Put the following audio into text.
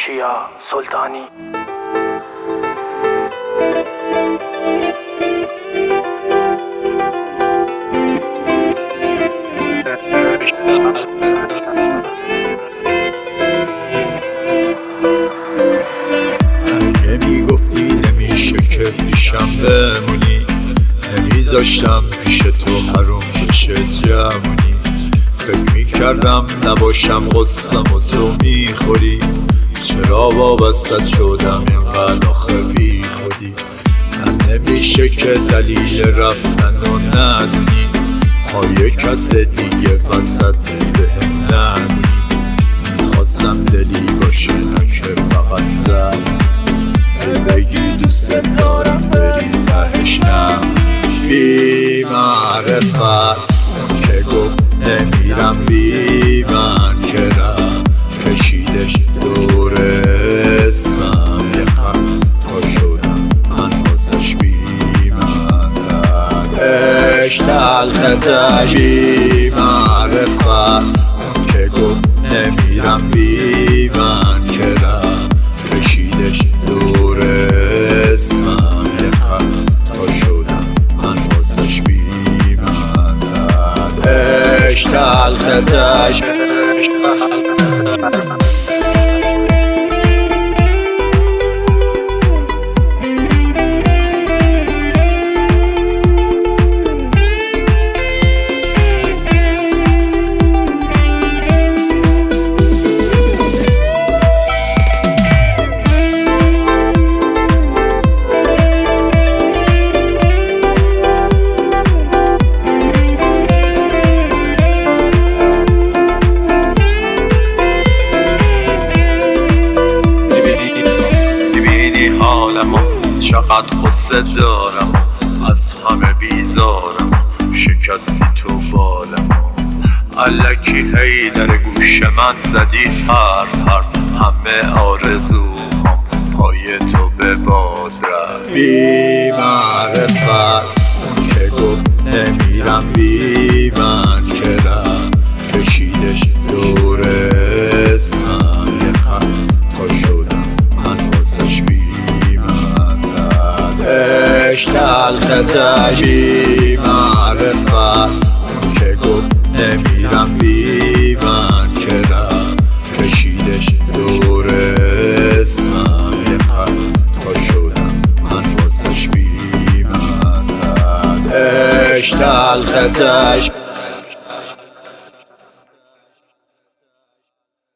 کیا سلطانی. اگه میگفتی نمیشه که پیشم بمونی، نمیذاشتم پیش تو حروم بشه جوونی. فکر میکردم نباشم قصم و تو میخوری، چرا وابستت شدم اینقدر آخه بی خودی. نمیشه که دلیل رفتن رو ندونی، پای کس دیگه وسط بهم نمونی. میخواستم دلی باشه نه که فقط زد بگی دوست دارم بری تهش نمونی. بی معرفت که گفت نمیرم، بی من که رفت کشیدش دور اسمم یه خط تا شدم من واسش بی منفعت. عشق تلختش بی معرفت که گفت نمیرم، بی من که رفت کشیدش دور اسمم یه خط تا شدم من واسش بی منفعت. عشق تلختش چقدر قصه دارم، از همه بیزارم، شکستی تو بالم. الکی هی در گوش من زدی حرف همه آرزوهام پای تو به باد رفت. بی معرفت که گفت نمیرم، بی من که رفت کشیدش دور اسمم یه خط تا شدم من واسش بی عشق تلختش بی معرفت که گفت نمیرم، بی من که رفت کشیدش دور اسمم یه خط تا شدم من واسش بی منفعت. عشق تلختش